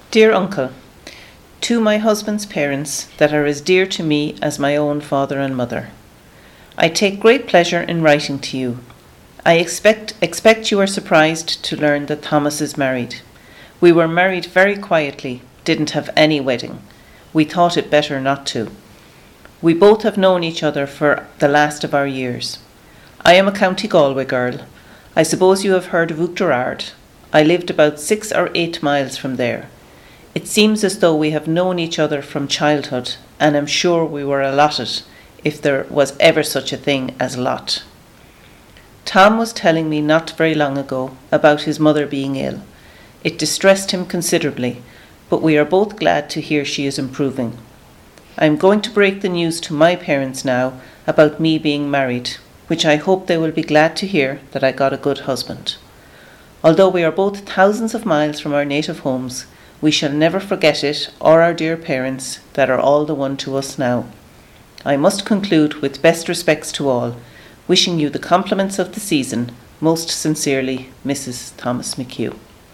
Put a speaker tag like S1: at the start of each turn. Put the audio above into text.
S1: Dear Uncle, to my husband's parents that are as dear to me as my own father and mother, I take great pleasure in writing to you. I expect you are surprised to learn that Thomas is married. We were married very quietly, didn't have any wedding. We thought it better not to. We both have known each other for the last of our years. I am a County Galway girl. I suppose you have heard of Oughterard. I lived about 6 or 8 miles from there. It seems as though we have known each other from childhood, and I'm sure we were allotted, if there was ever such a thing as lot. Tom was telling me not very long ago about his mother being ill. It distressed him considerably, but we are both glad to hear she is improving. I am going to break the news to my parents now about me being married, which I hope they will be glad to hear that I got a good husband. Although we are both thousands of miles from our native homes, we shall never forget it or our dear parents that are all the one to us now. I must conclude with best respects to all, wishing you the compliments of the season. Most sincerely, Mrs. Thomas McHugh.